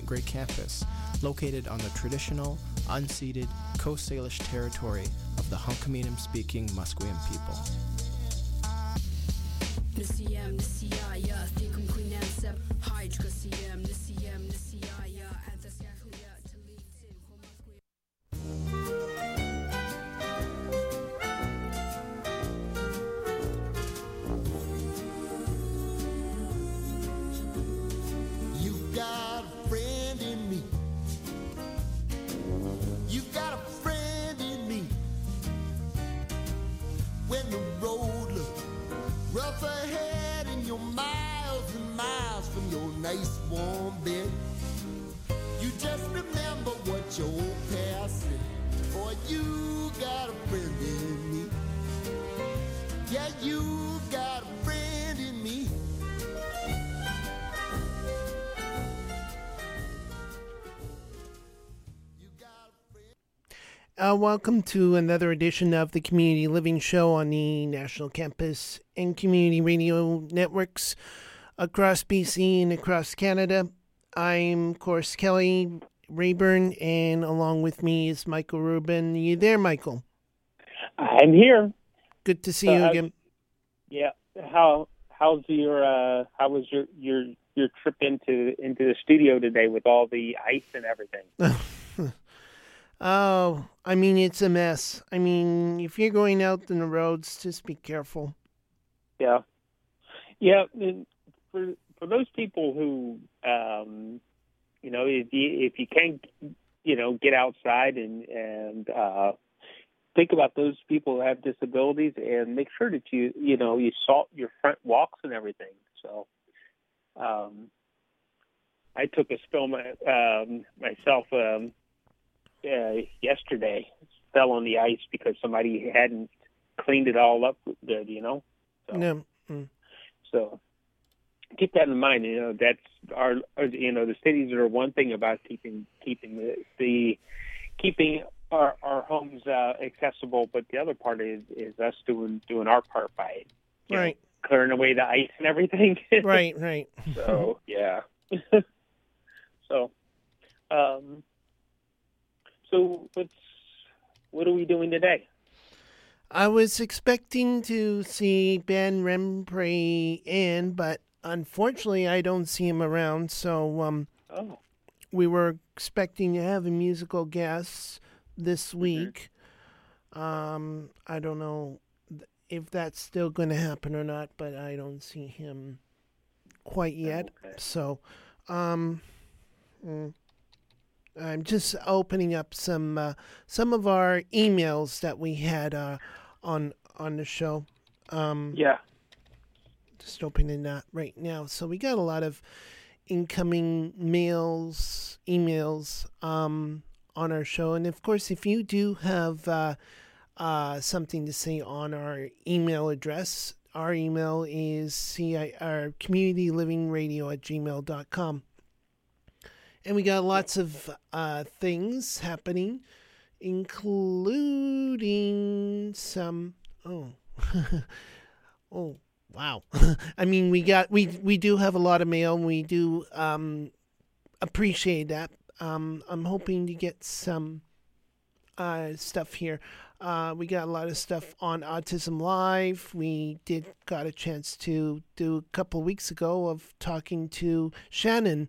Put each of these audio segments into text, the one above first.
Grey campus, located on the traditional, unceded Coast Salish territory of the Hunkaminam-speaking Musqueam people. Welcome to another edition of the Community Living Show on the National Campus and Community Radio Networks across BC and across Canada. I'm, of course, Kelly Rayburn, and along with me is Michael Rubin. Are you there, Michael? I'm here. Good to see you again. Yeah. How was your trip into the studio today with all the ice and everything? Oh, I mean, it's a mess. I mean, if you're going out on the roads, just be careful. Yeah. Yeah. For those people who, if you can't, get outside and think about those people who have disabilities and make sure that you salt your front walks and everything. So, I took a spill myself, yesterday, fell on the ice because somebody hadn't cleaned it all up good, So, no. So keep that in mind. That's the cities are one thing about keeping our homes accessible, but the other part is us doing our part by clearing away the ice and everything. Right. So yeah. So what are we doing today? I was expecting to see Ben Rempray in, but unfortunately I don't see him around. So we were expecting to have a musical guest this week. I don't know if that's still going to happen or not, but I don't see him quite yet. Okay. So I'm just opening up some of our emails that we had on the show. Just opening that right now. So we got a lot of incoming emails on our show, and of course, if you do have something to say on our email address, our email is communitylivingradio@gmail.com. And we got lots of things happening, including some. Oh, oh, wow! I mean, we do have a lot of mail, and we do appreciate that. I'm hoping to get some stuff here. We got a lot of stuff on Autism Live. We got a chance to do a couple of weeks ago of talking to Shannon.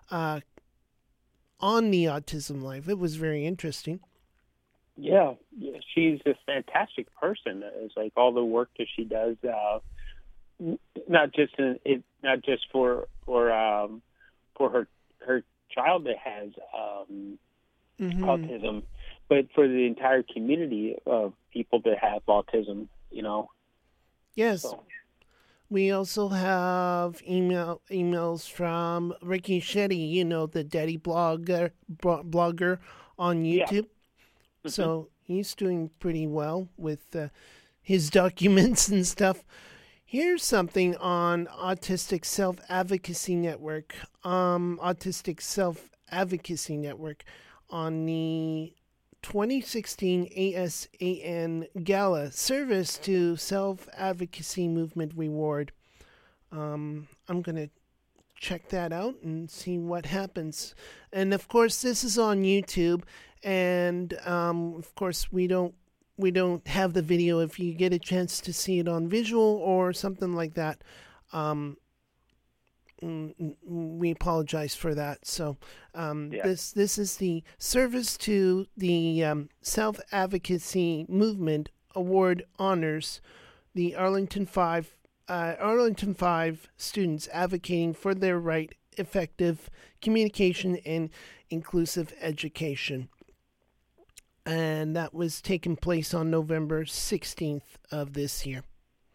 On the Autism Live. It was very interesting. Yeah, she's a fantastic person. It's like all the work that she does, not just for her child that has autism, but for the entire community of people that have autism. Yes. So. We also have emails from Ricky Shetty, the Daddy blogger on YouTube. Yeah. So he's doing pretty well with his documents and stuff. Here's something on Autistic Self-Advocacy Network. Autistic Self-Advocacy Network on the 2016 ASAN Gala Service to Self-Advocacy Movement Reward. I'm going to check that out and see what happens. And of course, this is on YouTube, and of course, we don't have the video. If you get a chance to see it on visual or something like that, we apologize for that. So this is the Service to the Self Advocacy Movement Award honors the Arlington Five students advocating for their right, effective communication, and inclusive education. And that was taking place on November 16th of this year.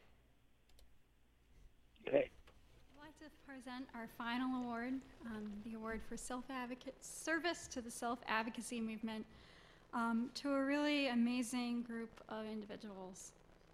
Okay. I'd like to present our final award, the award for service to the self-advocacy movement, to a really amazing group of individuals.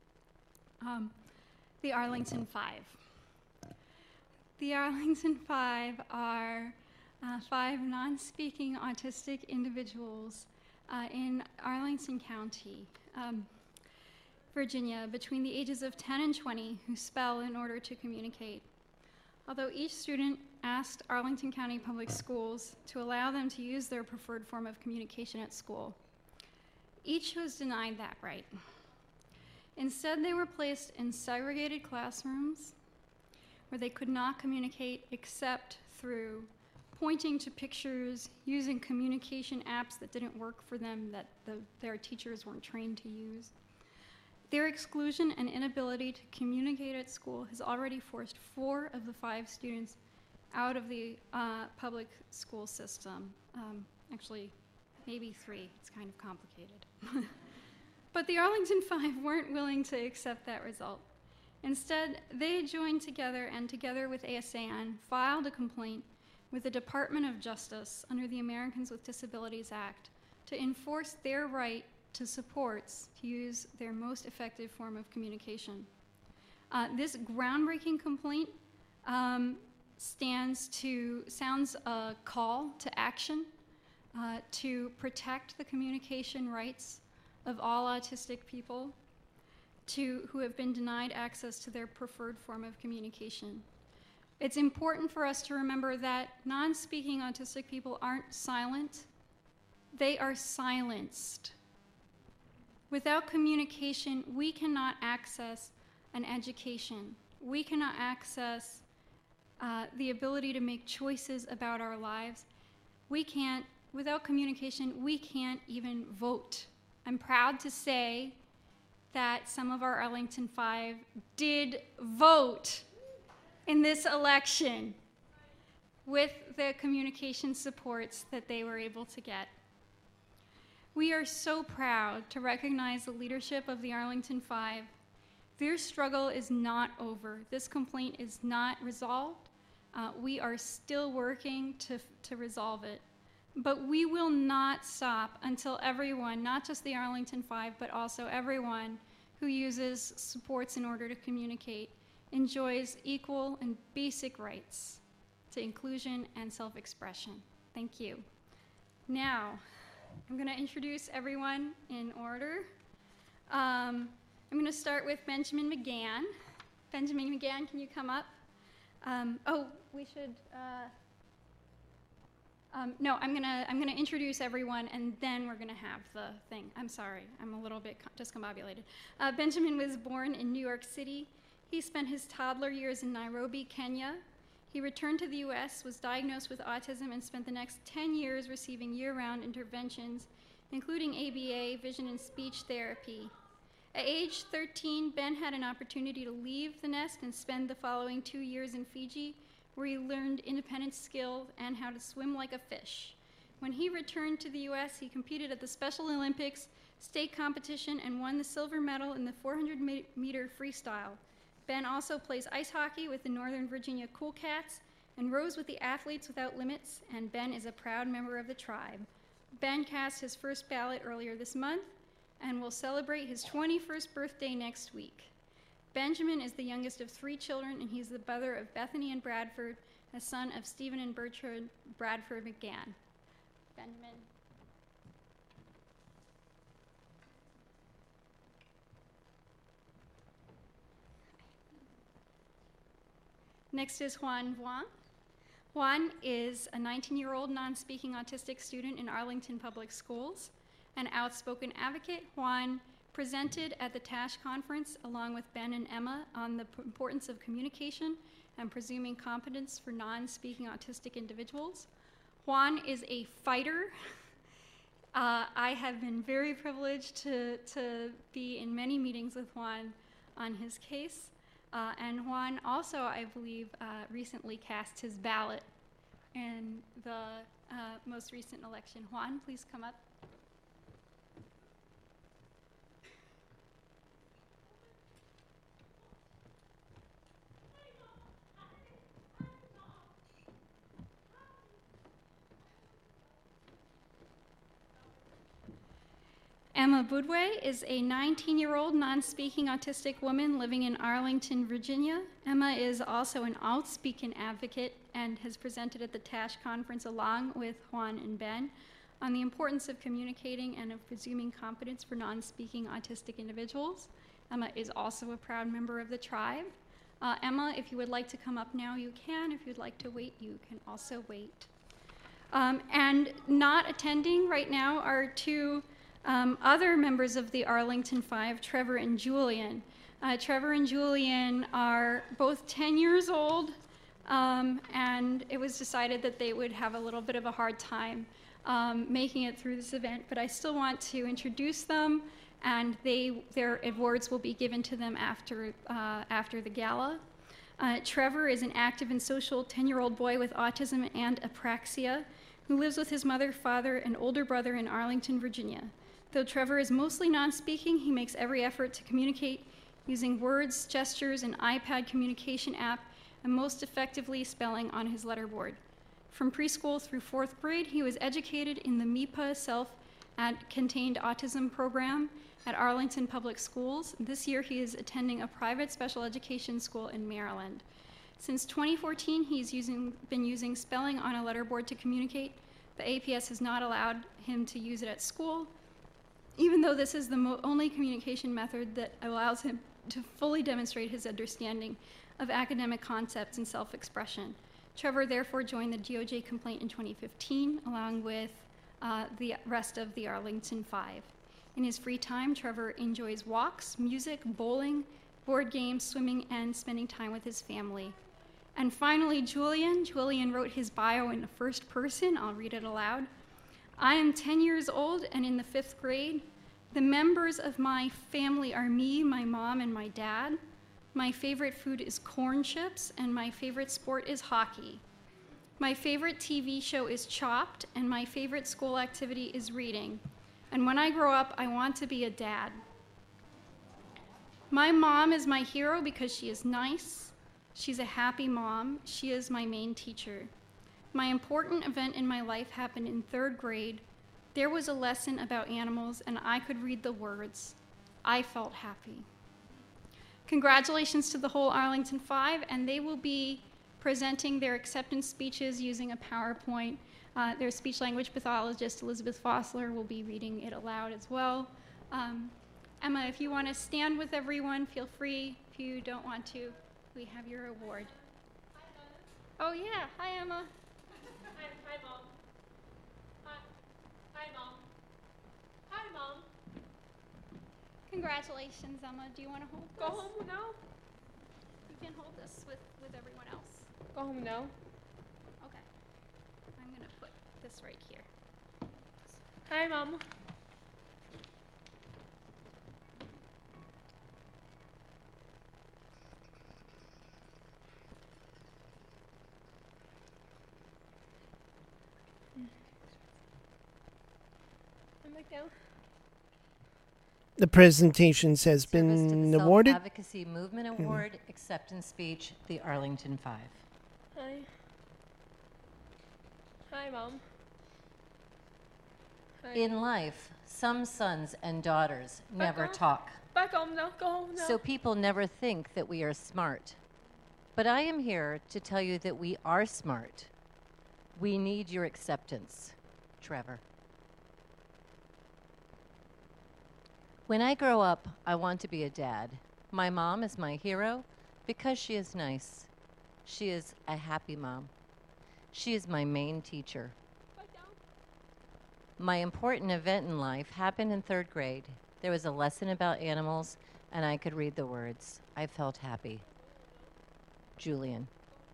The Arlington Five. The Arlington Five are 5 non-speaking autistic individuals in Arlington County, Virginia, between the ages of 10 and 20 who spell in order to communicate. Although each student asked Arlington County Public Schools to allow them to use their preferred form of communication at school, each was denied that right. Instead, they were placed in segregated classrooms where they could not communicate except through pointing to pictures, using communication apps that didn't work for them, that their teachers weren't trained to use. Their exclusion and inability to communicate at school has already forced 4 of the 5 students out of the public school system. Actually, maybe 3. It's kind of complicated. But the Arlington Five weren't willing to accept that result. Instead, they joined together and, together with ASAN, filed a complaint with the Department of Justice under the Americans with Disabilities Act to enforce their right to supports to use their most effective form of communication. This groundbreaking complaint sounds a call to action to protect the communication rights of all autistic people who have been denied access to their preferred form of communication. It's important for us to remember that non-speaking autistic people aren't silent, they are silenced. Without communication, we cannot access an education. We cannot access the ability to make choices about our lives. Without communication, we can't even vote. I'm proud to say that some of our Arlington Five did vote in this election with the communication supports that they were able to get. We are so proud to recognize the leadership of the Arlington Five. Their struggle is not over. This complaint is not resolved. We are still working to resolve it. But we will not stop until everyone, not just the Arlington Five, but also everyone who uses supports in order to communicate, enjoys equal and basic rights to inclusion and self-expression. Thank you. Now, I'm going to introduce everyone in order. I'm going to start with Benjamin McGann. Benjamin McGann, can you come up? We should. No, I'm gonna introduce everyone, and then we're gonna have the thing. I'm sorry, I'm a little bit discombobulated. Benjamin was born in New York City. He spent his toddler years in Nairobi, Kenya. He returned to the U.S., was diagnosed with autism, and spent the next 10 years receiving year-round interventions, including ABA, vision and speech therapy. At age 13, Ben had an opportunity to leave the nest and spend the following 2 years in Fiji, where he learned independent skill and how to swim like a fish. When he returned to the U.S., he competed at the Special Olympics state competition and won the silver medal in the 400-meter freestyle. Ben also plays ice hockey with the Northern Virginia Cool Cats and rows with the Athletes Without Limits, and Ben is a proud member of the tribe. Ben cast his first ballot earlier this month and will celebrate his 21st birthday next week. Benjamin is the youngest of 3 children, and he's the brother of Bethany and Bradford, a son of Stephen and Bertrand Bradford McGann. Benjamin. Next is Juan Vuong. Juan is a 19-year-old non-speaking autistic student in Arlington Public Schools. An outspoken advocate, Juan presented at the TASH conference along with Ben and Emma on the importance of communication and presuming competence for non-speaking autistic individuals. Juan is a fighter. I have been very privileged to be in many meetings with Juan on his case. And Juan also, I believe, recently cast his ballot in the most recent election. Juan, please come up. Emma Budway is a 19-year-old non-speaking autistic woman living in Arlington, Virginia. Emma is also an outspoken advocate and has presented at the TASH conference along with Juan and Ben on the importance of communicating and of presuming competence for non-speaking autistic individuals. Emma is also a proud member of the tribe. Emma, if you would like to come up now, you can. If you'd like to wait, you can also wait. And not attending right now are two other members of the Arlington Five, Trevor and Julian. Trevor and Julian are both 10 years old, and it was decided that they would have a little bit of a hard time making it through this event, but I still want to introduce them, and their awards will be given to them after the gala. Trevor is an active and social 10-year-old boy with autism and apraxia who lives with his mother, father, and older brother in Arlington, Virginia. Though Trevor is mostly non-speaking, he makes every effort to communicate using words, gestures, an iPad communication app, and most effectively spelling on his letterboard. From preschool through 4th grade, he was educated in the MIPA Self-Contained Autism Program at Arlington Public Schools. This year, he is attending a private special education school in Maryland. Since 2014, he's been using spelling on a letterboard to communicate. The APS has not allowed him to use it at school, even though this is the only communication method that allows him to fully demonstrate his understanding of academic concepts and self-expression. Trevor therefore joined the DOJ complaint in 2015, along with the rest of the Arlington Five. In his free time, Trevor enjoys walks, music, bowling, board games, swimming, and spending time with his family. And finally, Julian. Julian wrote his bio in the first person. I'll read it aloud. I am 10 years old and in the 5th grade. The members of my family are me, my mom, and my dad. My favorite food is corn chips, and my favorite sport is hockey. My favorite TV show is Chopped, and my favorite school activity is reading. And when I grow up, I want to be a dad. My mom is my hero because she is nice. She's a happy mom. She is my main teacher. My important event in my life happened in 3rd grade. There was a lesson about animals, and I could read the words. I felt happy. Congratulations to the whole Arlington Five, and they will be presenting their acceptance speeches using a PowerPoint. Their speech language pathologist, Elizabeth Fossler, will be reading it aloud as well. Emma, if you want to stand with everyone, feel free. If you don't want to, we have your award. Oh yeah, hi Emma. Hi, Mom. Hi, Mom. Hi, Mom. Congratulations, Emma. Do you want to hold this? Go home now? You can hold this with everyone else. Go home now. Okay. I'm going to put this right here. Hi, Mom. I'm back down. The presentations has Service to been the awarded. Self-Advocacy Movement Award, Acceptance Speech, the Arlington Five. Hi. Hi, Mom. Hi. In life, some sons and daughters never home. talk, Back home now. Go home now. so people never think that we are smart. But I am here to tell you that we are smart. We need your acceptance, Trevor. When I grow up, I want to be a dad. My mom is my hero because she is nice. She is a happy mom. She is my main teacher. Back down. My important event in life happened in 3rd grade. There was a lesson about animals, and I could read the words. I felt happy. Julian.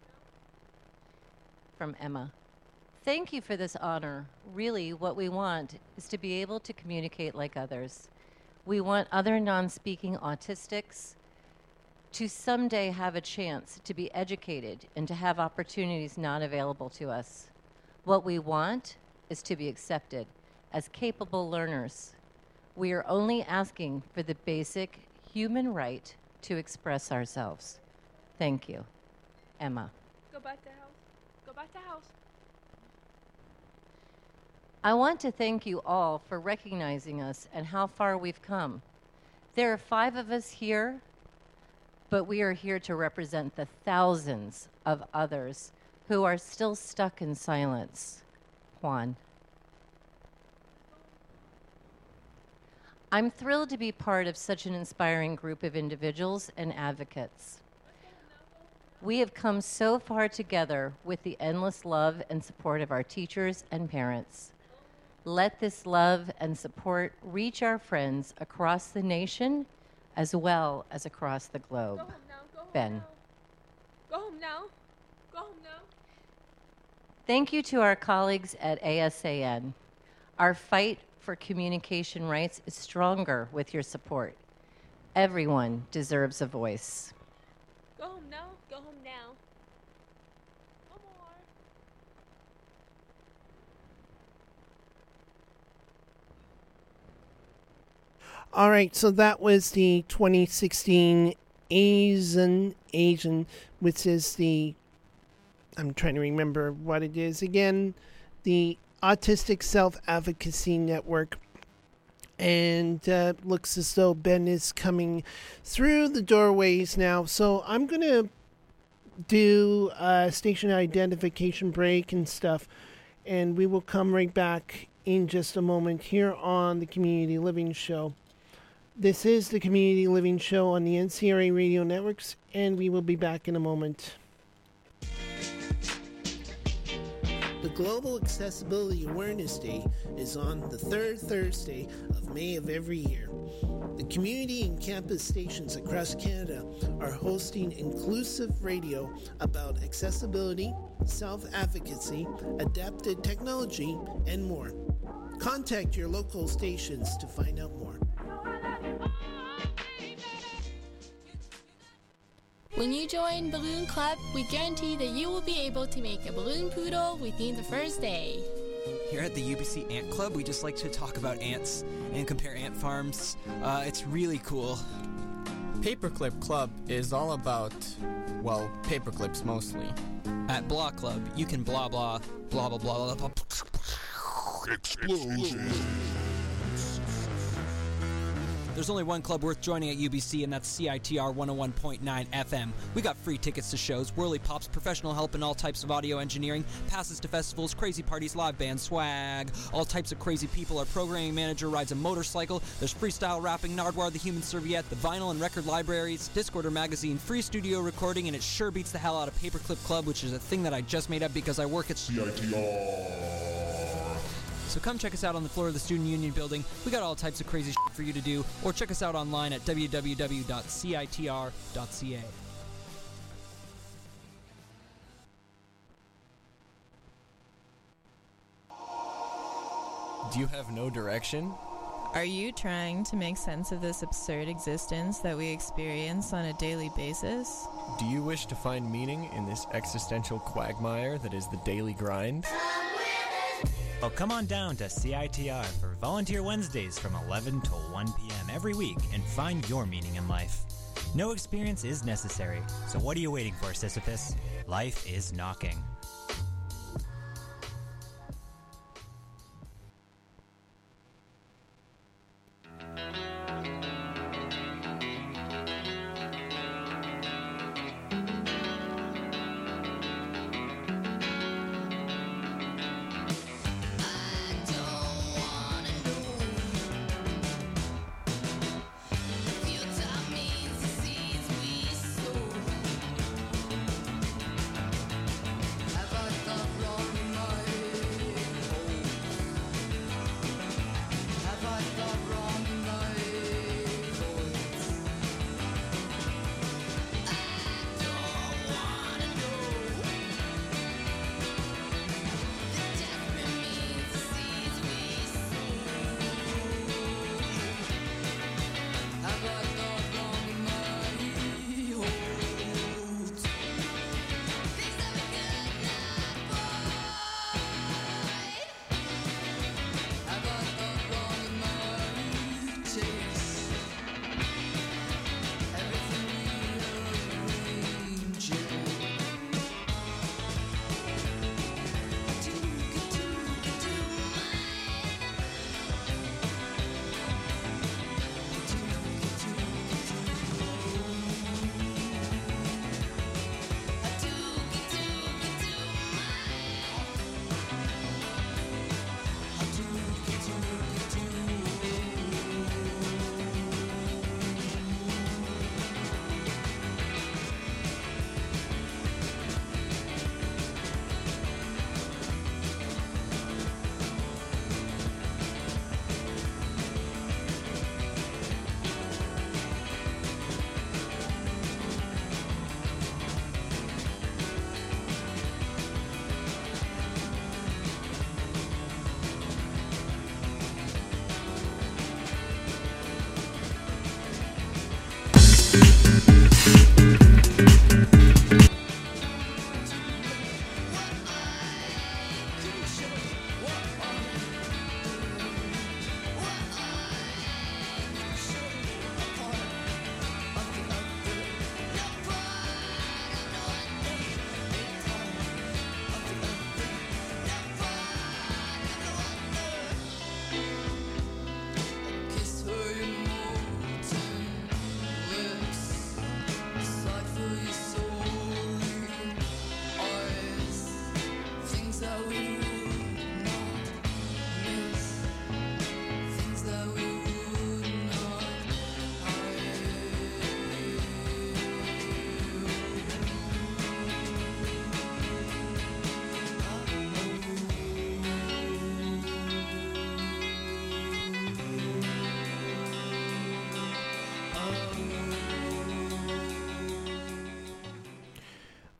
From Emma. Thank you for this honor. Really, what we want is to be able to communicate like others. We want other non-speaking autistics to someday have a chance to be educated and to have opportunities not available to us. What we want is to be accepted as capable learners. We are only asking for the basic human right to express ourselves. Thank you. Emma. Go back to house. Go back to house. I want to thank you all for recognizing us and how far we've come. There are 5 of us here, but we are here to represent the thousands of others who are still stuck in silence. Juan. I'm thrilled to be part of such an inspiring group of individuals and advocates. We have come so far together with the endless love and support of our teachers and parents. Let this love and support reach our friends across the nation as well as across the globe. Go home now. Go home Ben. now. Go home now. Go home now. Thank you to our colleagues at ASAN. Our fight for communication rights is stronger with your support. Everyone deserves a voice. Go home now. Go home now. One more. All right, so that was the 2016 Asian, which is the, I'm trying to remember what it is again, the Autistic Self-Advocacy Network. And looks as though Ben is coming through the doorways now. So I'm going to do a station identification break and stuff. And we will come right back in just a moment here on the Community Living Show. This is the Community Living Show on the NCRA Radio Networks, and we will be back in a moment. The Global Accessibility Awareness Day is on the 3rd Thursday of May of every year. The community and campus stations across Canada are hosting inclusive radio about accessibility, self-advocacy, adapted technology, and more. Contact your local stations to find out more. When you join Balloon Club, we guarantee that you will be able to make a balloon poodle within the first day. Here at the UBC Ant Club, we just like to talk about ants and compare ant farms. It's really cool. Paperclip Club is all about, well, paperclips mostly. At Blah Club, you can blah blah, blah blah blah blah blah. Explosion. There's only one club worth joining at UBC, and that's CITR 101.9 FM. We got free tickets to shows, whirly pops, professional help in all types of audio engineering, passes to festivals, crazy parties, live band, swag, all types of crazy people. Our programming manager rides a motorcycle. There's freestyle rapping, Nardwar the Human Serviette, the vinyl and record libraries, Discorder magazine, free studio recording, and it sure beats the hell out of Paperclip Club, which is a thing that I just made up because I work at CITR. So come check us out on the floor of the Student Union building. We got all types of crazy shit for you to do, or check us out online at www.citr.ca. Do you have no direction? Are you trying to make sense of this absurd existence that we experience on a daily basis? Do you wish to find meaning in this existential quagmire that is the daily grind? Well, come on down to CITR for Volunteer Wednesdays from 11 to 1 p.m. every week and find your meaning in life. No experience is necessary, so what are you waiting for, Sisyphus? Life is knocking.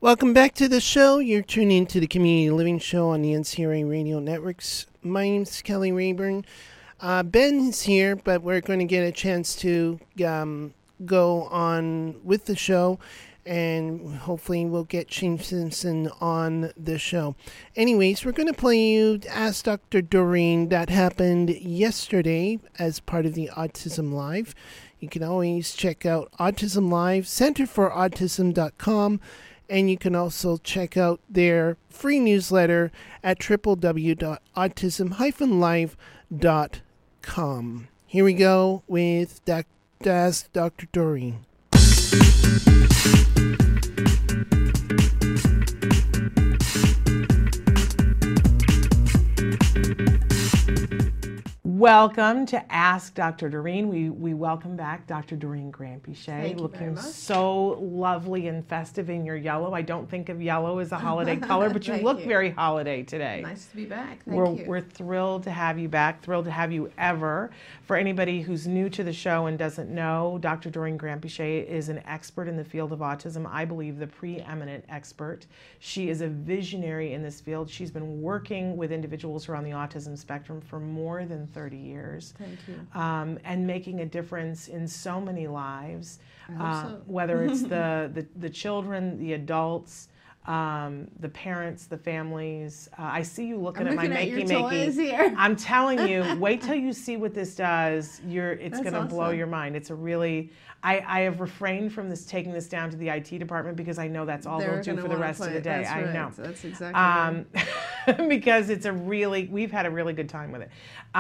Welcome back to the show. You're tuning into the Community Living Show on the NCRA Radio Networks. My name's Kelly Rayburn. Ben is here, but we're going to get a chance to go on with the show, and hopefully we'll get Shane Simpson on the show. Anyways, we're going to play you Ask Dr. Doreen. That happened yesterday as part of the Autism Live. You can always check out Autism Live, centerforautism.com, and you can also check out their free newsletter at www.autism-live.com. Here we go with Ask Dr. Doreen. Welcome to Ask Dr. Doreen. We welcome back Dr. Doreen Granpeesheh, looking so lovely and festive in your yellow. I don't think of yellow as a holiday color, but you look very holiday today. Nice to be back. Thank you. We're thrilled to have you back, thrilled to have you ever. For anybody who's new to the show and doesn't know, Dr. Doreen Granpeesheh is an expert in the field of autism. I believe the preeminent expert. She is a visionary in this field. She's been working with individuals who are on the autism spectrum for more than 30 years. Thank you. And making a difference in so many lives, I hope so. whether it's the children, the adults, the parents, the families. I see you looking at my makey. Here. I'm telling you, wait till you see what this does. It's going to blow awesome. your mind. It's a really, I have refrained from taking this down to the IT department because I know that's all they'll do for the rest of the day. That's I right. know. That's exactly right. Because we've had a really good time with it.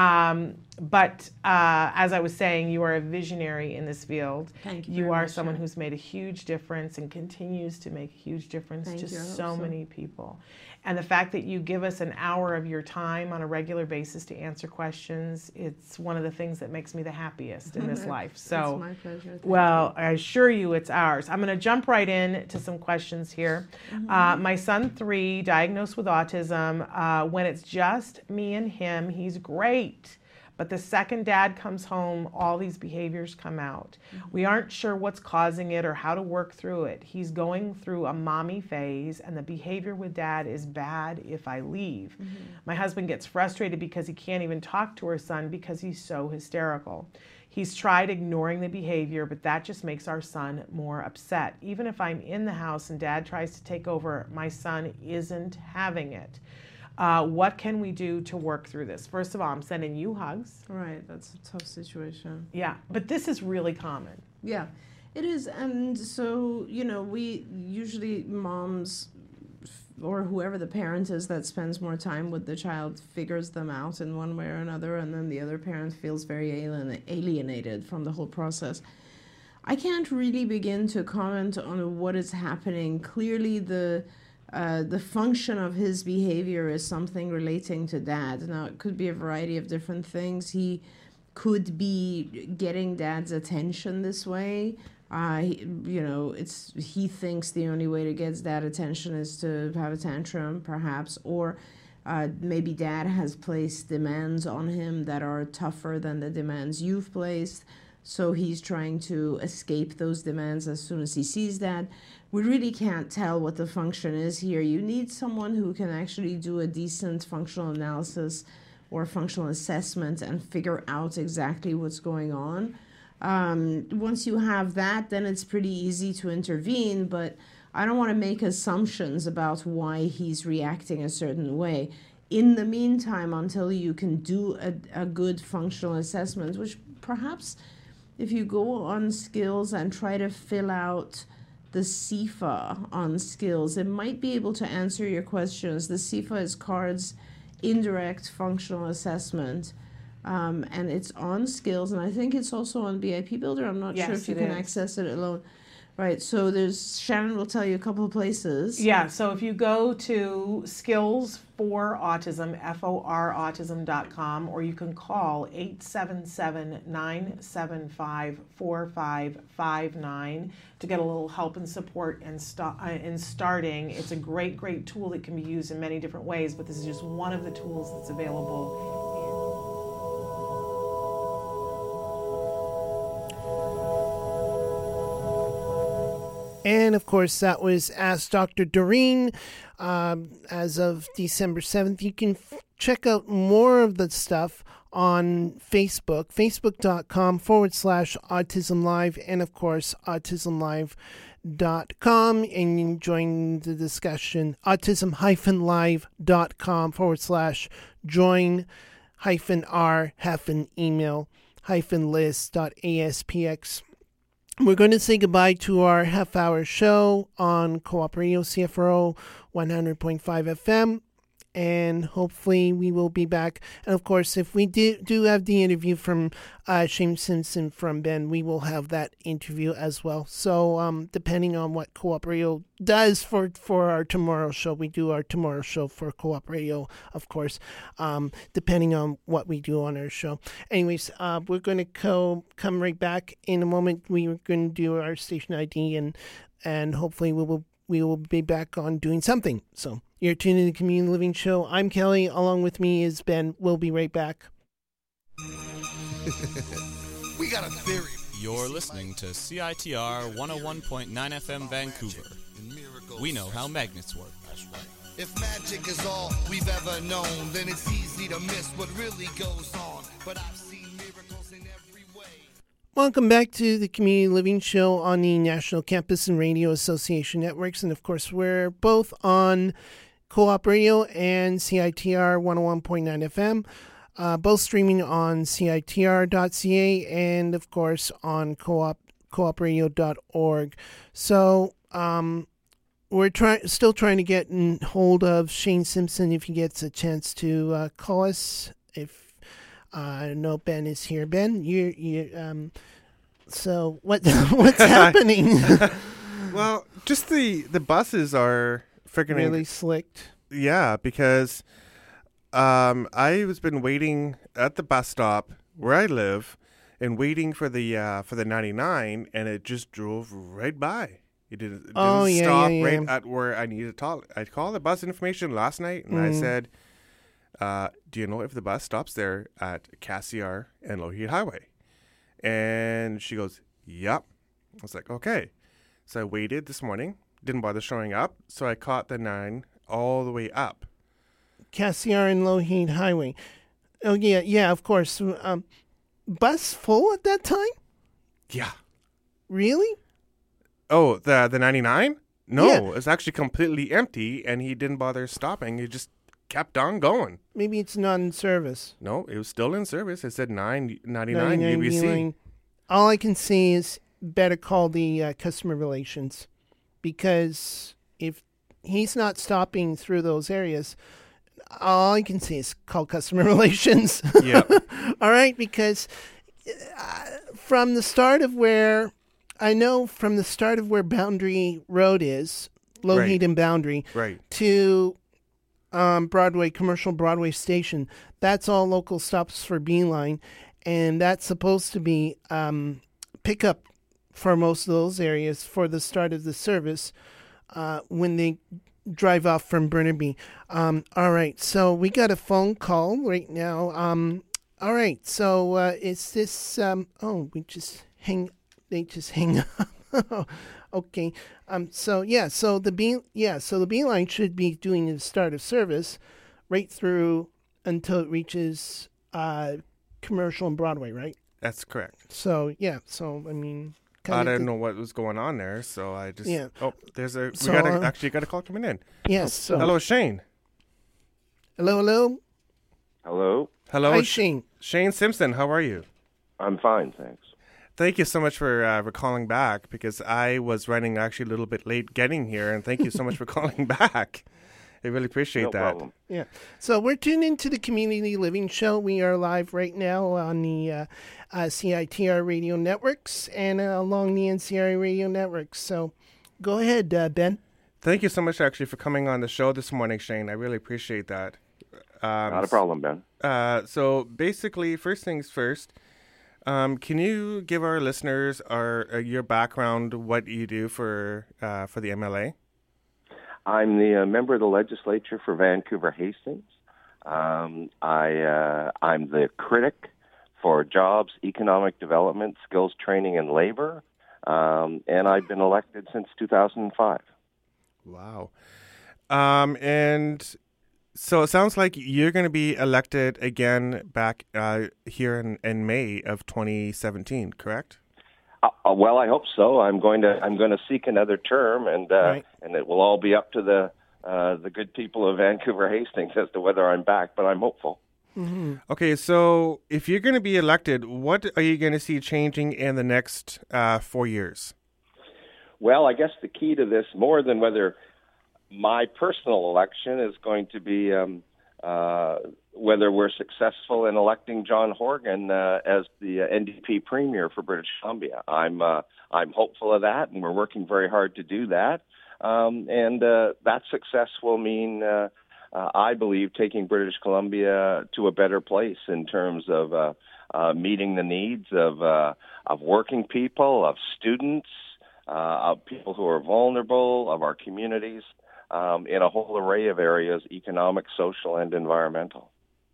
But as I was saying, you are a visionary in this field. Thank you. You are someone who's made a huge difference and continues to make a huge difference to so many people. And the fact that you give us an hour of your time on a regular basis to answer questions, it's one of the things that makes me the happiest in this life. So, it's my pleasure. Well, I assure you it's ours. I'm going to jump right in to some questions here. My son, 3, diagnosed with autism. When it's just me and him, he's great. But the second dad comes home, all these behaviors come out. We aren't sure what's causing it or how to work through it. He's going through a mommy phase, and the behavior with dad is bad if I leave. My husband gets frustrated because he can't even talk to our son because he's so hysterical. He's tried ignoring the behavior, but that just makes our son more upset. Even if I'm in the house and dad tries to take over, my son isn't having it. What can we do to work through this? First of all, I'm sending you hugs. Right, that's a tough situation. Yeah, but this is really common. Yeah, it is. And so, we usually, moms or whoever the parent is that spends more time with the child figures them out in one way or another, and then the other parent feels very alienated from the whole process. I can't really begin to comment on what is happening. Clearly, the function of his behavior is something relating to dad. Now, it could be a variety of different things. He could be getting dad's attention this way. He thinks the only way to get dad attention is to have a tantrum, perhaps, or maybe dad has placed demands on him that are tougher than the demands you've placed. So he's trying to escape those demands as soon as he sees that. We really can't tell what the function is here. You need someone who can actually do a decent functional analysis or functional assessment and figure out exactly what's going on. Once you have that, then it's pretty easy to intervene, but I don't want to make assumptions about why he's reacting a certain way. In the meantime, until you can do a good functional assessment, which perhaps if you go on skills and try to fill out the CIFA on skills, it might be able to answer your questions. The CIFA is CARD's indirect functional assessment, and it's on skills, and I think it's also on BIP Builder. I'm not sure if you can access it alone. Right, so Shannon will tell you a couple of places. Yeah, so if you go to Skills for Autism, FORautism.com, or you can call 877-975-4559 to get a little help and support in starting. It's a great, great tool that can be used in many different ways, but this is just one of the tools that's available. And, of course, that was Ask Dr. Doreen as of December 7th. You can check out more of the stuff on Facebook, facebook.com/Autism Live, and, of course, autismlive.com. And you can join the discussion, autism-live.com/join-r-email-list.aspx. We're going to say goodbye to our half-hour show on Co-op Radio, CFRO 100.5 FM, and hopefully we will be back. And, of course, if we do have the interview from Shane Simpson from Ben, we will have that interview as well. So depending on what Co-op Radio does for our tomorrow show, we do our tomorrow show for Co-op Radio, of course, depending on what we do on our show. Anyways, we're going to come right back in a moment. We're going to do our station ID, and hopefully we will be back on doing something. So you're tuned in to the Community Living Show. I'm Kelly. Along with me is Ben. We'll be right back. We got a theory. You're listening to CITR 101.9 FM Vancouver. We know how magnets work. That's right. If magic is all we've ever known, then it's easy to miss what really goes on. But I've seen miracles in every way. Welcome back to the Community Living Show on the National Campus and Radio Association networks. And, of course, we're both on Co-op Radio and CITR 101.9 FM, both streaming on CITR.ca and, of course, on coopradio.org. So we're still trying to get in hold of Shane Simpson if he gets a chance to call us. If I know Ben is here. Ben, you so what's happening? Well, just the buses are freaking really slicked. Yeah, because I've been waiting at the bus stop where I live and waiting for the 99, and it just drove right by. It didn't stop right at where I needed to talk. I called the bus information last night, and I said, do you know if the bus stops there at Cassiar and Lougheed Highway? And she goes, yep. I was like, okay. So I waited this morning, didn't bother showing up, so I caught the 9 all the way up. Cassiar and Lougheed Highway. Oh, yeah, of course. Bus full at that time? Yeah. Really? Oh, the 99? No, Yeah. it's actually completely empty, and he didn't bother stopping. He just kept on going. Maybe it's not in service. No, it was still in service. It said 999 99 UBC. Beeline. All I can say is better call the customer relations, because if he's not stopping through those areas, all I can say is call customer relations. Yeah. All right, because from the start of where Boundary Road is, Lougheed and Boundary, right, to Broadway, Commercial Broadway Station, that's all local stops for Beeline, and that's supposed to be pickup for most of those areas for the start of the service when they drive off from Burnaby. All right, so we got a phone call right now. All right, so is this? They just hang up. Okay. So the Beeline should be doing the start of service right through until it reaches Commercial and Broadway, right? That's correct. So I mean, I didn't know what was going on there, so I just we So, got a call coming in. Yes. So, hello, Shane. Hello. Hello. Hi, Shane. Shane Simpson, how are you? I'm fine, thanks. Thank you so much for calling back, because I was running actually a little bit late getting here, and thank you so much for calling back. I really appreciate that. No problem. Yeah. So we're tuned into the Community Living Show. We are live right now on the CITR radio networks and along the NCRA radio networks. So go ahead, Ben. Thank you so much, actually, for coming on the show this morning, Shane. I really appreciate that. Not a problem, Ben. So basically, first things first, can you give our listeners your background, what you do for the MLA? I'm the member of the legislature for Vancouver Hastings. I'm the critic for jobs, economic development, skills training, and labor and I've been elected since 2005. Wow. And so it sounds like you're going to be elected again back here in May of 2017, correct? Well, I hope so. I'm going to seek another term, and and it will all be up to the good people of Vancouver Hastings as to whether I'm back. But I'm hopeful. Mm-hmm. Okay, so if you're going to be elected, what are you going to see changing in the next 4 years? Well, I guess the key to this, more than whether my personal election is going to be whether we're successful in electing John Horgan as the NDP Premier for British Columbia. I'm hopeful of that, and we're working very hard to do that. And that success will mean, I believe, taking British Columbia to a better place in terms of meeting the needs of working people, of students, of people who are vulnerable, of our communities, in a whole array of areas, economic, social, and environmental.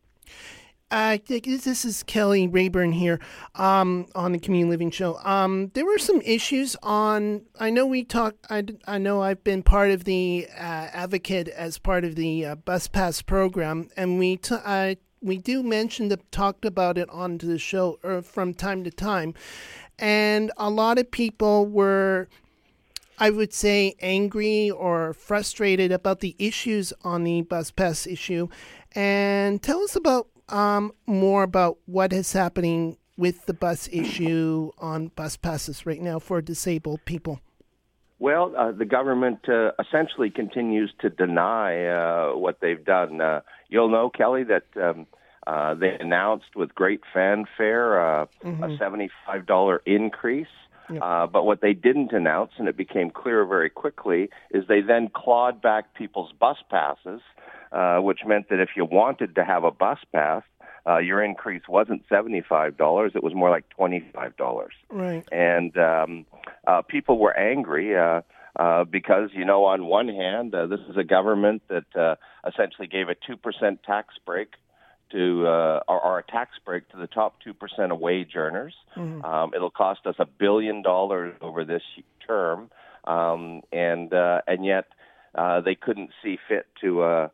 This is Kelly Rayburn here on the Community Living Show. There were some issues on. I know we talked. I know I've been part of the advocate as part of the Bus Pass program, and we do mention talked about it on the show from time to time, and a lot of people were, I would say, angry or frustrated about the issues on the Bus Pass issue. And tell us about more about what is happening with the bus issue on bus passes right now for disabled people. Well, the government essentially continues to deny what they've done. You'll know, Kelly, that they announced with great fanfare a $75 increase. But what they didn't announce, and it became clear very quickly, is they then clawed back people's bus passes, which meant that if you wanted to have a bus pass, your increase wasn't $75, it was more like $25. Right. And people were angry because, on one hand, this is a government that essentially gave a 2% tax break to or a tax break to the top 2% of wage earners. Mm-hmm. It'll cost us $1 billion over this term, and yet they couldn't see fit to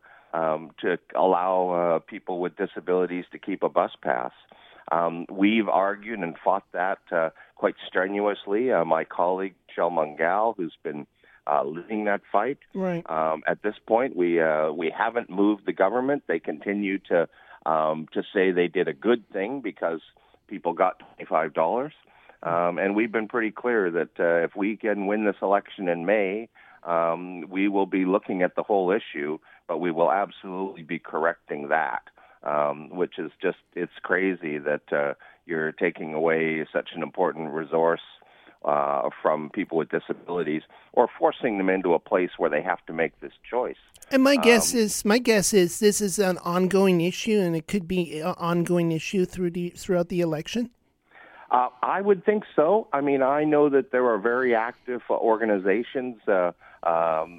allow people with disabilities to keep a bus pass. We've argued and fought that quite strenuously. My colleague Michelle Mungal, who's been leading that fight. Right. At this point, we haven't moved the government. They continue to say they did a good thing because people got $25. And we've been pretty clear that if we can win this election in May, we will be looking at the whole issue, but we will absolutely be correcting that, which is just, it's crazy that you're taking away such an important resource from people with disabilities or forcing them into a place where they have to make this choice. And my guess is this is an ongoing issue, and it could be an ongoing issue throughout the election. I would think so. I mean, I know that there are very active organizations around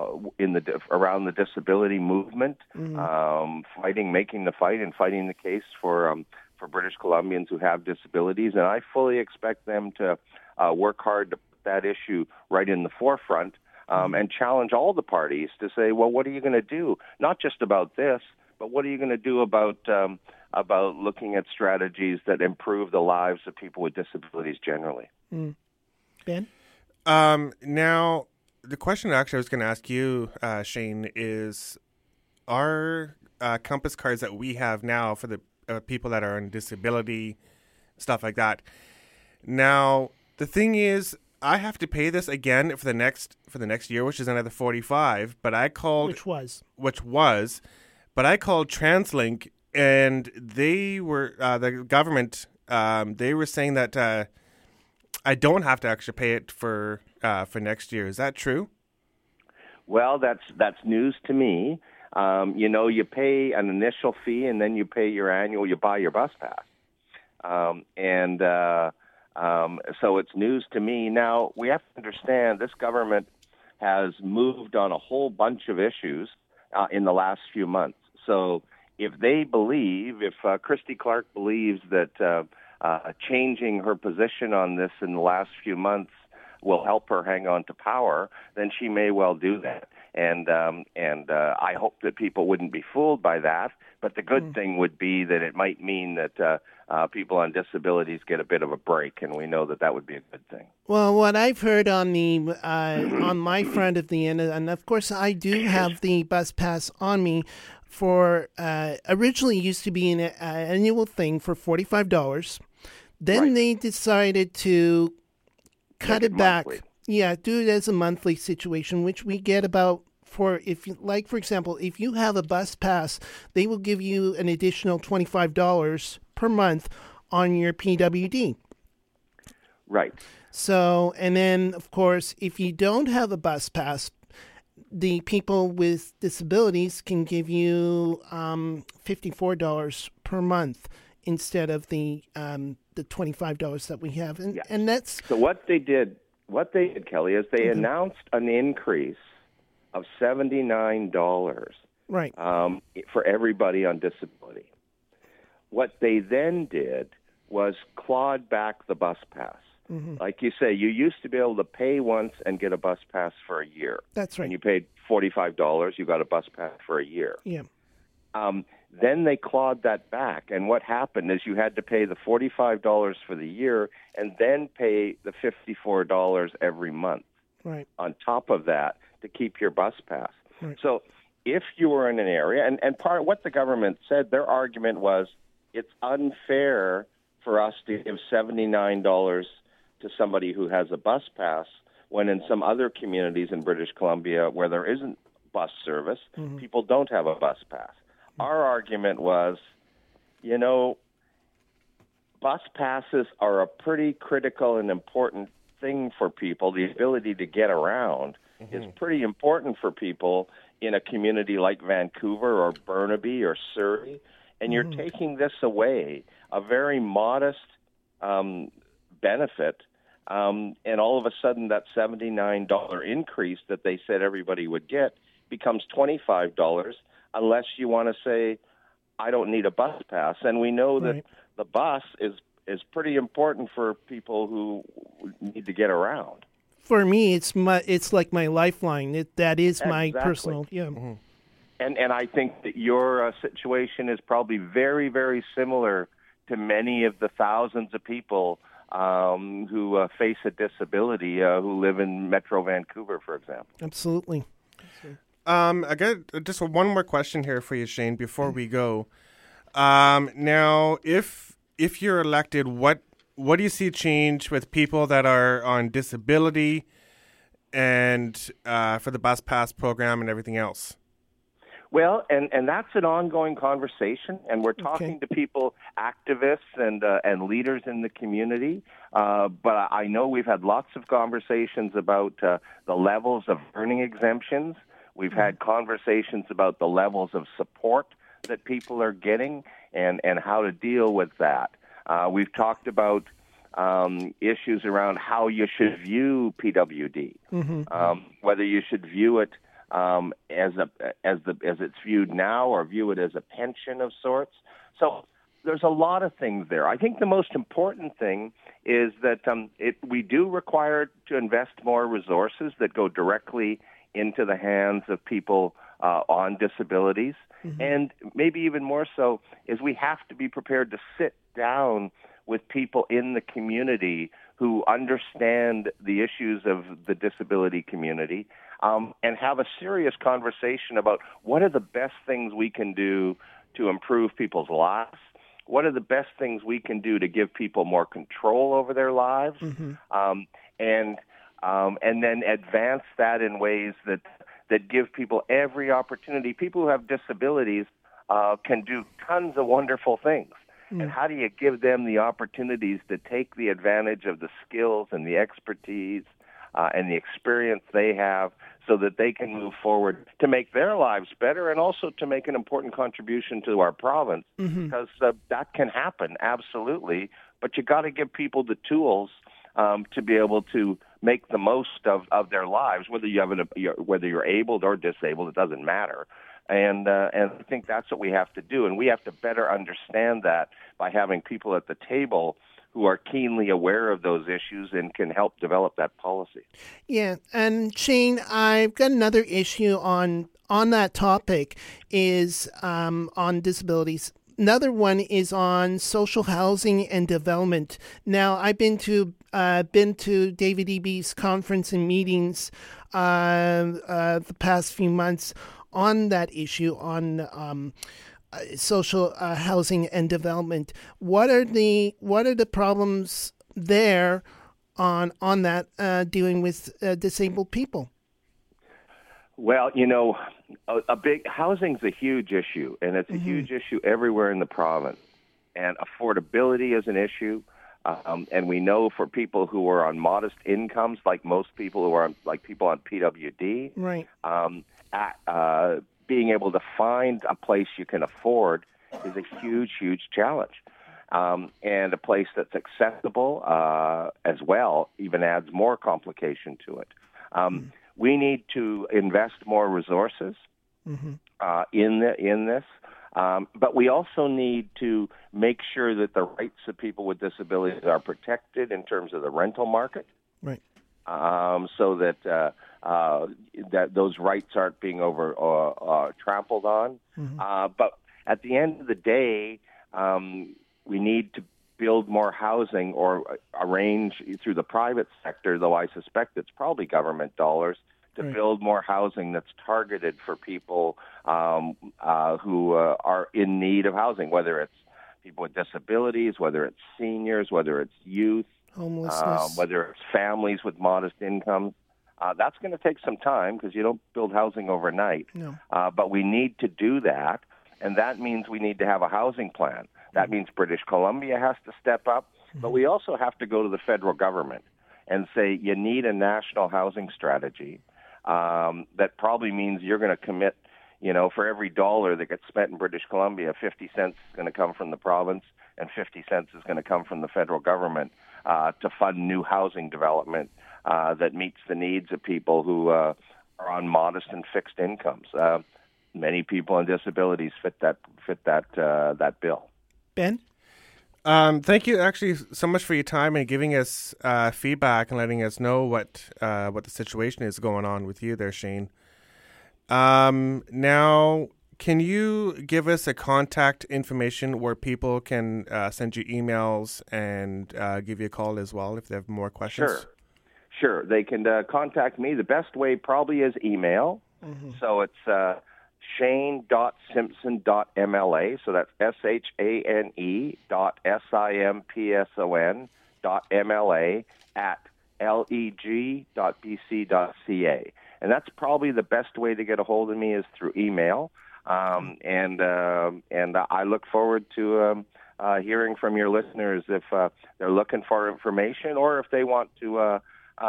the disability movement, making the fight and fighting the case for British Columbians who have disabilities, and I fully expect them to work hard to put that issue right in the forefront. And challenge all the parties to say, well, what are you going to do? Not just about this, but what are you going to do about looking at strategies that improve the lives of people with disabilities generally? Ben? Now, the question actually I was going to ask you, Shane, is our Compass cards that we have now for the people that are on disability, stuff like that. Now, the thing is, I have to pay this again for the next year, which is another $45. But I called, but I called TransLink, and they were the government. They were saying that I don't have to actually pay it for next year. Is that true? Well, that's news to me. You pay an initial fee, and then you pay your annual. You buy your bus pass, so it's news to me. Now, we have to understand this government has moved on a whole bunch of issues in the last few months. So if Christy Clark believes that changing her position on this in the last few months will help her hang on to power, then she may well do that. And I hope that people wouldn't be fooled by that. But the good thing would be that it might mean that people on disabilities get a bit of a break, and we know that that would be a good thing. Well, what I've heard on the on my front of the end, and of course I do have the bus pass on me. For originally used to be an annual thing for $45. Then they decided to cut it back. Monthly. Yeah, do it as a monthly situation, which we get about for for example, if you have a bus pass, they will give you an additional $25 per month on your PWD. Right. So, and then of course, if you don't have a bus pass, the people with disabilities can give you $54 per month instead of the $25 that we have, and that's so. What they did, Kelly, is they announced an increase of $79, right, for everybody on disability. What they then did was clawed back the bus pass. Like you say, you used to be able to pay once and get a bus pass for a year. That's right. And you paid $45, you got a bus pass for a year. Yeah. Then they clawed that back, and what happened is you had to pay the $45 for the year and then pay the $54 every month. Right. On top of that to keep your bus pass. Right. So if you were in an area, and part of what the government said, their argument was it's unfair for us to give $79 to somebody who has a bus pass when in some other communities in British Columbia where there isn't bus service, people don't have a bus pass. Our argument was, bus passes are a pretty critical and important thing for people. The ability to get around is pretty important for people in a community like Vancouver or Burnaby or Surrey, and you're taking this away, a very modest benefit, and all of a sudden that $79 increase that they said everybody would get becomes $25 unless you want to say, I don't need a bus pass. And we know that the bus is pretty important for people who need to get around. For me, it's like my lifeline. That is my personal, And I think that your situation is probably very, very similar to many of the thousands of people who face a disability who live in Metro Vancouver, for example. Absolutely. I got just one more question here for you, Shane, before we go. Now, if you're elected, what do you see change with people that are on disability and for the bus pass program and everything else? Well, and that's an ongoing conversation, and we're talking to people, activists and leaders in the community. But I know we've had lots of conversations about the levels of earning exemptions. We've had conversations about the levels of support that people are getting and how to deal with that. We've talked about issues around how you should view PWD, whether you should view it as it's viewed now or view it as a pension of sorts. So there's a lot of things there. I think the most important thing is that we do require to invest more resources that go directly into the hands of people on disabilities. And maybe even more so is we have to be prepared to sit down with people in the community who understand the issues of the disability community and have a serious conversation about what are the best things we can do to improve people's lives. What are the best things we can do to give people more control over their lives, and then advance that in ways that give people every opportunity. People who have disabilities can do tons of wonderful things. And how do you give them the opportunities to take the advantage of the skills and the expertise and the experience they have so that they can move forward to make their lives better and also to make an important contribution to our province? Because that can happen, absolutely. But you got to give people the tools to be able to make the most of their lives, whether you're able or disabled, it doesn't matter. And I think that's what we have to do, and we have to better understand that by having people at the table who are keenly aware of those issues and can help develop that policy. Yeah, and Shane, I've got another issue on that topic is on disabilities. Another one is on social housing and development. Now, I've been to David Eby's conference and meetings the past few months on that issue on social housing and development. What are the problems there on that dealing with disabled people? Well, housing's a huge issue, and it's a huge issue everywhere in the province. And affordability is an issue, and we know for people who are on modest incomes, like most people who are like people on PWD, right? Being able to find a place you can afford is a huge, huge challenge. And a place that's accessible as well even adds more complication to it. We need to invest more resources in this, but we also need to make sure that the rights of people with disabilities are protected in terms of the rental market, right? So that that those rights aren't being trampled on. But at the end of the day, we need to build more housing or arrange through the private sector, though I suspect it's probably government dollars, to build more housing that's targeted for people who are in need of housing, whether it's people with disabilities, whether it's seniors, whether it's youth, homelessness, whether it's families with modest incomes. That's going to take some time because you don't build housing overnight. No. But we need to do that, and that means we need to have a housing plan. That means British Columbia has to step up, but we also have to go to the federal government and say you need a national housing strategy. That probably means you're going to commit, for every $1 that gets spent in British Columbia, 50 cents is going to come from the province and 50 cents is going to come from the federal government to fund new housing development that meets the needs of people who are on modest and fixed incomes. Many people on disabilities fit that bill. Ben? Thank you actually so much for your time and giving us feedback and letting us know what the situation is going on with you there, Shane. Now, can you give us a contact information where people can send you emails and give you a call as well if they have more questions? Sure. They can contact me. The best way probably is email. So it's shane.simpson.mla, so that's SHANE.SIMPSON.MLA @leg.bc.ca. And that's probably the best way to get a hold of me is through email. And I look forward to hearing from your listeners if they're looking for information or if they want to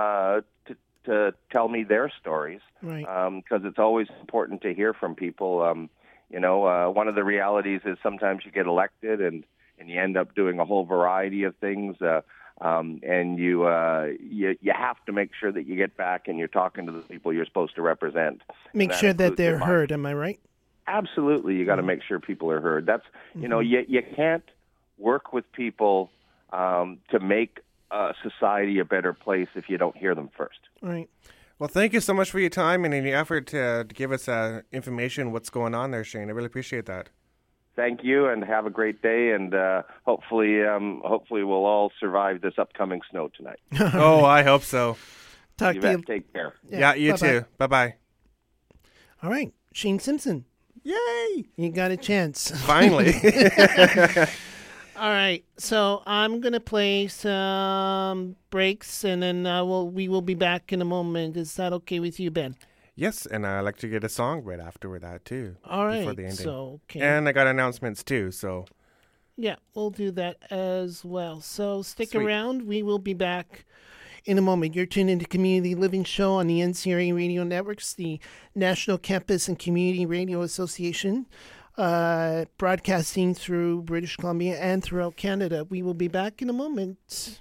tell me their stories, right? Because it's always important to hear from people. One of the realities is sometimes you get elected and you end up doing a whole variety of things, and you have to make sure that you get back and you're talking to the people you're supposed to represent. Make sure that they're heard. Am I right? Absolutely, you got to make sure people are heard. That's you can't work with people to make society a better place if you don't hear them first. Right. Well, thank you so much for your time and in your effort to give us information what's going on there, Shane. I really appreciate that. Thank you, and have a great day, and hopefully we'll all survive this upcoming snow tonight. Oh, I hope so. Talk to you. Take care. Yeah, you too. Bye-bye. All right, Shane Simpson. Yay! You got a chance. Finally. All right, so I'm going to play some breaks, and then we will be back in a moment. Is that okay with you, Ben? Yes, and I'd like to get a song right after that, too. All right, before the ending. so okay. And I got announcements, too, so... Yeah, we'll do that as well. So stick around. We will be back in a moment. You're tuned into Community Living Show on the NCRA Radio Networks, the National Campus and Community Radio Association, broadcasting through British Columbia and throughout Canada. We will be back in a moment.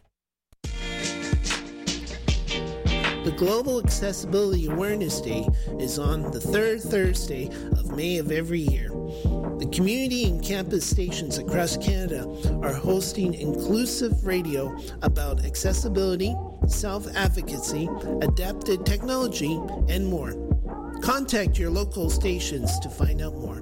The Global Accessibility Awareness Day is on the third Thursday of May of every year. The Community and campus stations across Canada are hosting inclusive radio about accessibility, self-advocacy, adapted technology, and more. Contact your local stations to find out more.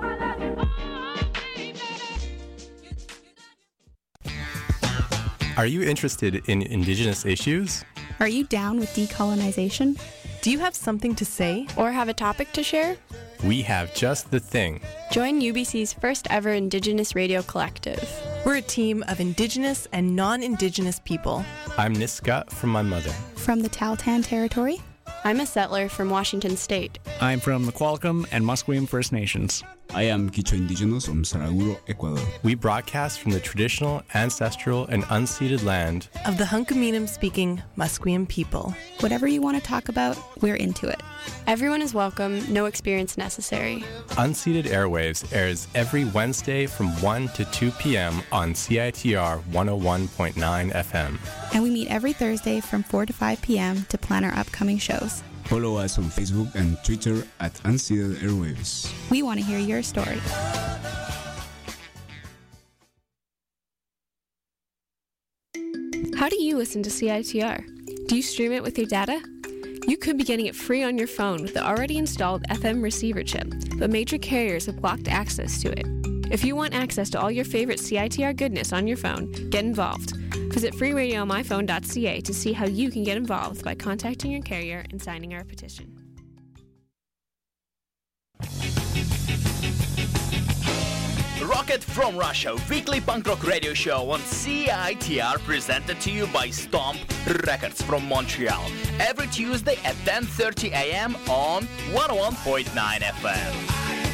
Are you interested in Indigenous issues? Are you down with decolonization? Do you have something to say? Or have a topic to share? We have just the thing. Join UBC's first ever Indigenous Radio Collective. We're a team of Indigenous and non-Indigenous people. I'm Niska from my mother. From the Tahltan Territory? I'm a settler from Washington State. I'm from the Qualicum and Musqueam First Nations. I am Quichua Indigenous from Saraguro, Ecuador. We broadcast from the traditional, ancestral, and unceded land of the Hunkaminam-speaking Musqueam people. Whatever you want to talk about, we're into it. Everyone is welcome, no experience necessary. Unceded Airwaves airs every Wednesday from 1 to 2 p.m. on CITR 101.9 FM. And we meet every Thursday from 4 to 5 p.m. to plan our upcoming shows. Follow us on Facebook and Twitter at Unceded Airwaves. We want to hear your story. How do you listen to CITR? Do you stream it with your data? You could be getting it free on your phone with the already installed FM receiver chip, but major carriers have blocked access to it. If you want access to all your favorite CITR goodness on your phone, get involved. Visit freeradiomyphone.ca to see how you can get involved by contacting your carrier and signing our petition. Rocket from Russia, weekly punk rock radio show on CITR, presented to you by Stomp Records from Montreal. Every Tuesday at 10:30 a.m. on 101.9 FM.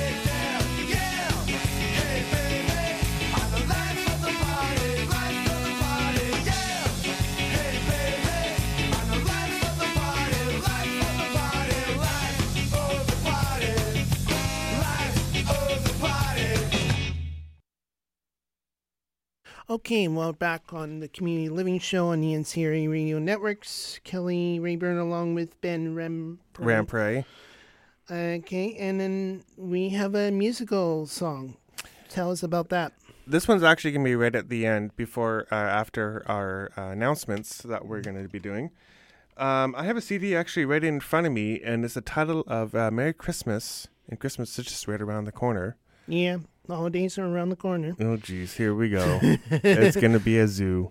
Okay, well, back on the Community Living Show on the NCRA Radio Networks. Kelly Rayburn along with Ben Rampray. Okay, and then we have a musical song. Tell us about that. This one's actually going to be right at the end, before, after our announcements that we're going to be doing. I have a CD actually right in front of me, and it's the title of Merry Christmas, and Christmas is just right around the corner. Yeah, the holidays are around the corner. Oh, geez, here we go. It's going to be a zoo.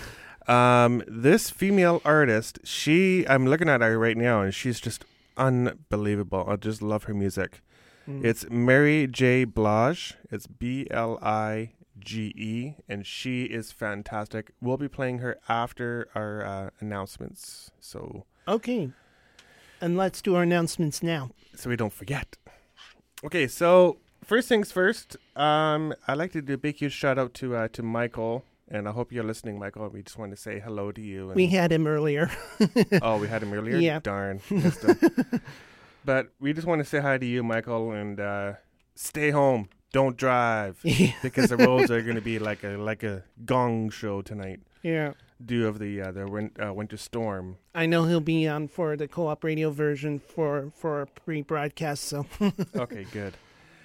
This female artist, I'm looking at her right now, and she's just unbelievable. I just love her music. It's Mary J. Blige. It's Blige, and she is fantastic. We'll be playing her after our announcements. So okay, and let's do our announcements now, so we don't forget. Okay, so first things first. I'd like to do a big huge shout out to Michael, and I hope you're listening, Michael. We just want to say hello to you. And we had him earlier. Oh, we had him earlier? Yeah. Darn. Missed him. But we just want to say hi to you, Michael, and stay home. Don't drive, because the roads are going to be like a gong show tonight. Yeah. Due of the winter storm. I know he'll be on for the co-op radio version for a pre-broadcast. So. Okay, good.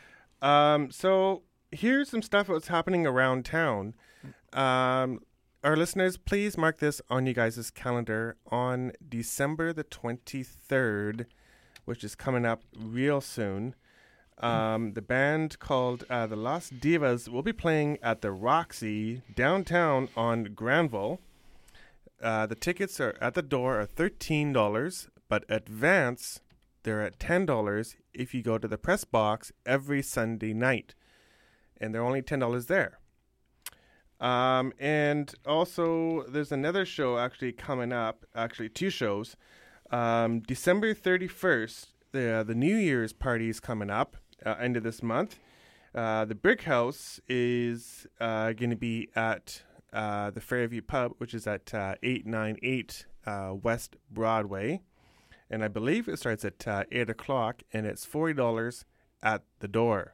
So here's some stuff that's happening around town. Our listeners, please mark this on you guys' calendar on December the 23rd, which is coming up real soon. The band called the Lost Divas will be playing at the Roxy downtown on Granville. The tickets are at the door are $13, but advance they're at $10 if you go to the press box every Sunday night, and they're only $10 there. And also there's another show actually coming up. Actually, two shows. December 31st, the New Year's party is coming up. End of this month. The Brick House is going to be at the Fairview Pub, which is at 898 West Broadway. And I believe it starts at 8 o'clock, and it's $40 at the door.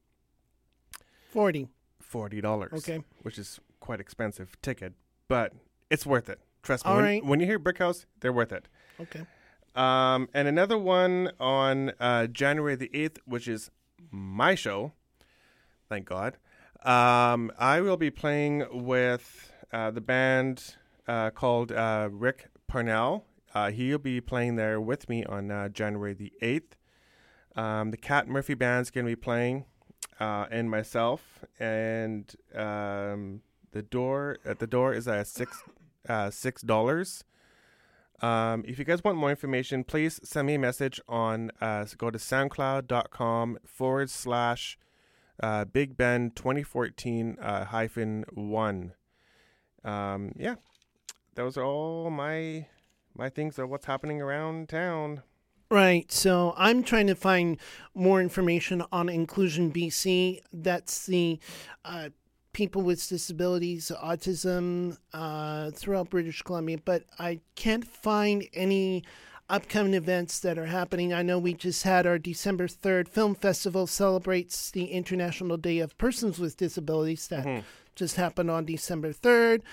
$40. Okay. Which is quite expensive ticket, but it's worth it. Trust me. All right. When you hear Brick House, they're worth it. Okay. And another one on January the 8th, which is my show. thank God. I will be playing with the band called Rick Parnell. He'll be playing there with me on January the 8th. The Cat Murphy Band's going to be playing, and myself. And the door is at $6. If you guys want more information, please send me a message on go to soundcloud.com/Big Ben 2014-1. Yeah, those are all my things of what's happening around town. Right. So I'm trying to find more information on Inclusion BC. That's the people with disabilities, autism throughout British Columbia, but I can't find any upcoming events that are happening. I know we just had our December 3rd film festival, celebrates the International Day of Persons with Disabilities that just happened on December 3rd.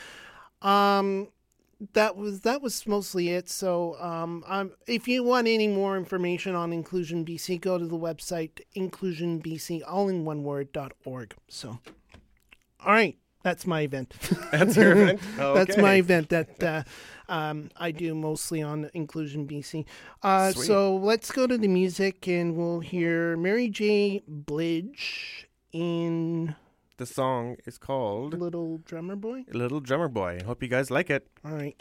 That was mostly it. So if you want any more information on Inclusion BC, go to the website inclusionbc, all in one word.org. So, all right, that's my event. That's your event? Oh, That's okay. my event that I do mostly on Inclusion BC. Sweet. So let's go to the music, and we'll hear Mary J. Blige in... The song is called Little Drummer Boy. Little Drummer Boy. Hope you guys like it. All right.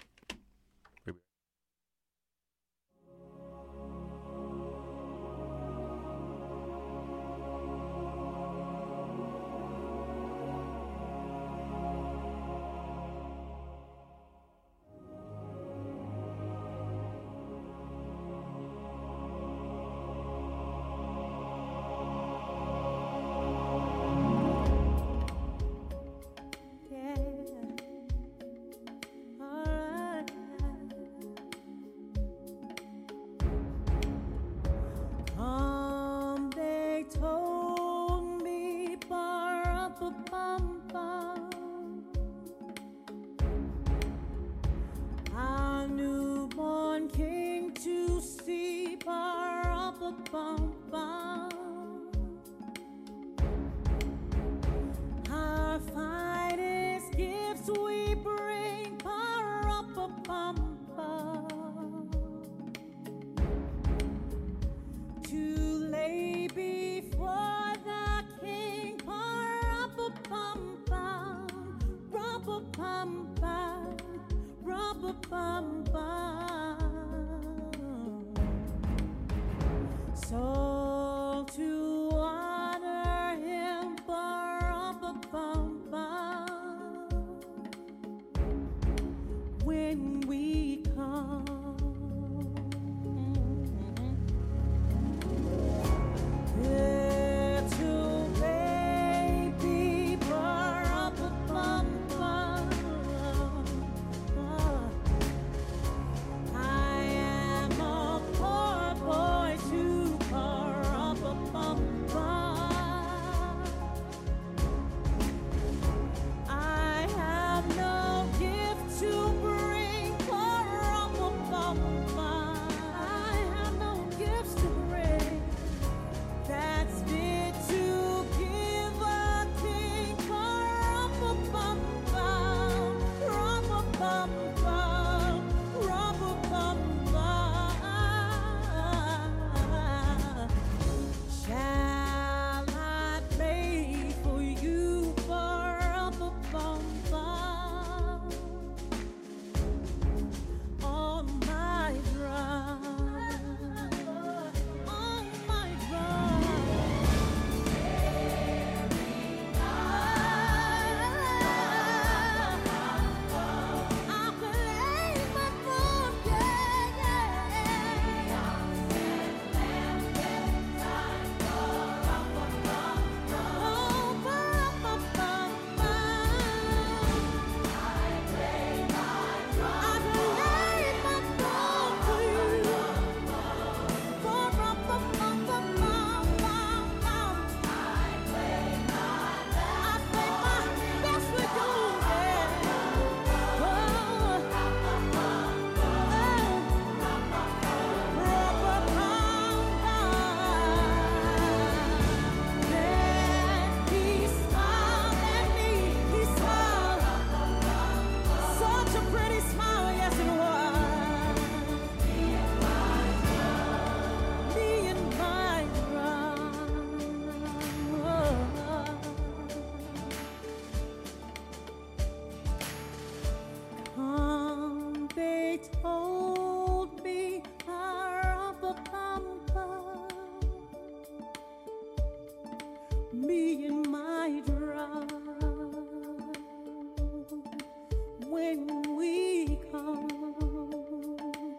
They told me our newborn king to see our finest gifts we bring to lay before the king. So to honor him, when we come. Little baby, I am a poor boy too. I have no gift to bring. told me Papa, me and my drum. When we come,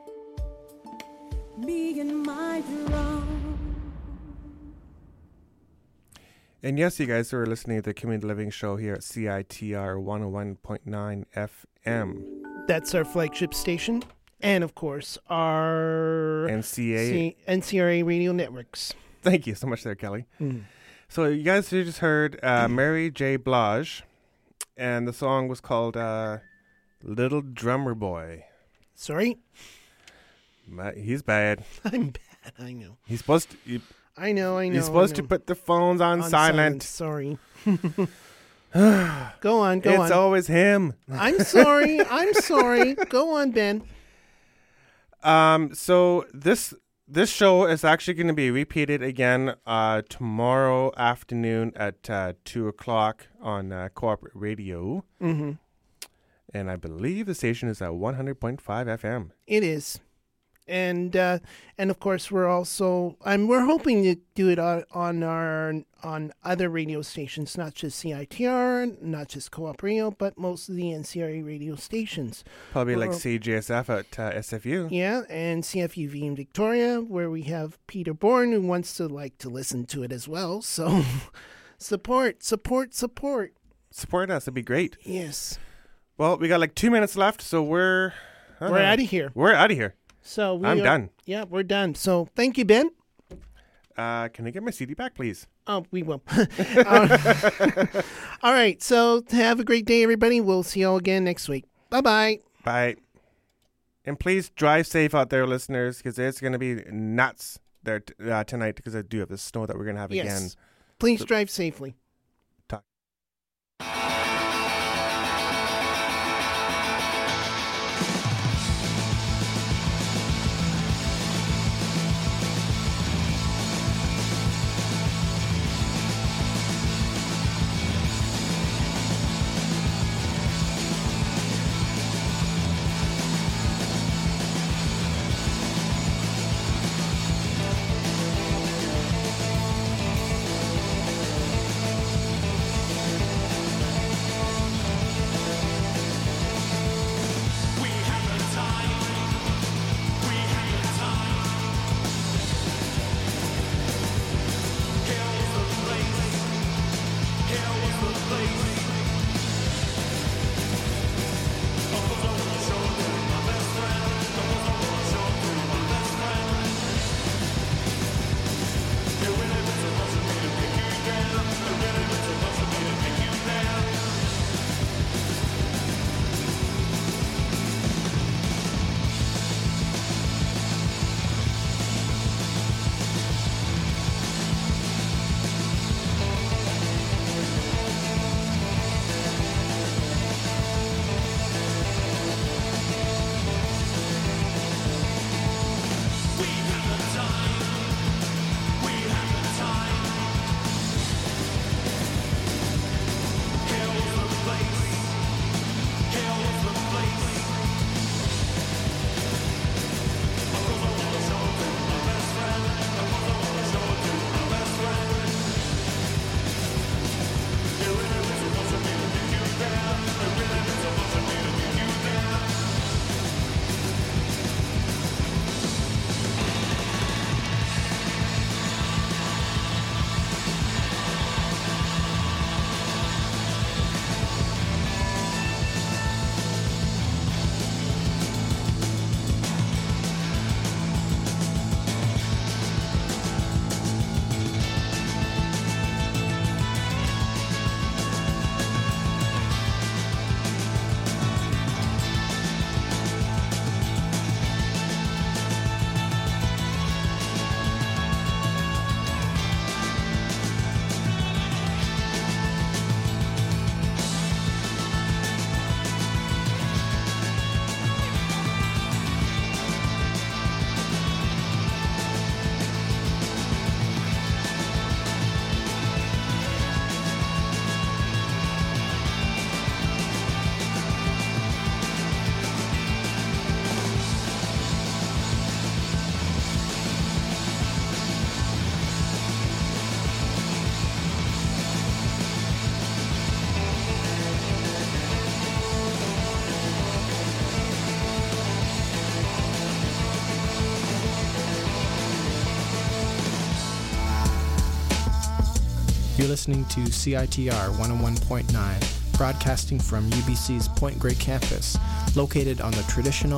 me and my drum. And yes, you guys are listening to the Community Living Show here at CITR 101.9 FM. That's our flagship station. And, of course, our NCRA radio networks. Thank you so much there, Kelly. Mm. So you guys just heard Mary J. Blige, and the song was called Little Drummer Boy. Sorry? He's bad. I'm bad, I know. He's supposed to... I know. He's supposed to put the phones on silent. Sorry. Go on. It's always him. I'm sorry. Go on, Ben. So this show is actually going to be repeated again tomorrow afternoon at 2 o'clock on Co-op Radio. Mm-hmm. And I believe the station is at 100.5 FM. It is. And of course we're hoping to do it on other radio stations, not just CITR, not just Co-op Radio, but most of the NCRA radio stations. Probably like CJSF at SFU. Yeah, and CFUV in Victoria, where we have Peter Bourne, who wants to listen to it as well. So support. Support us, it'd be great. Yes. Well, we got 2 minutes left, so we're out of here. We're out of here. So I'm done. Yeah, we're done. So thank you, Ben. Can I get my CD back, please? Oh, we will. All right. So have a great day, everybody. We'll see you all again next week. Bye-bye. Bye. And please drive safe out there, listeners, because it's going to be nuts there tonight because I do have the snow that we're going to have again. Please drive safely. You're listening to CITR 101.9, broadcasting from UBC's Point Grey campus, located on the traditional